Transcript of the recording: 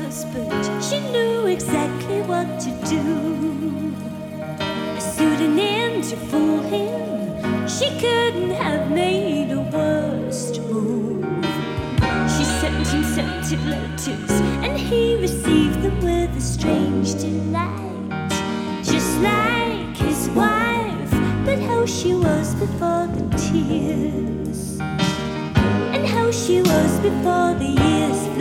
was, but she knew exactly what to do. A pseudonym to fool him, she couldn't have made a worse move. She sent him scented letters, and he received them with a strange delight, just like his wife. But how she was before the tears, and how she was before the years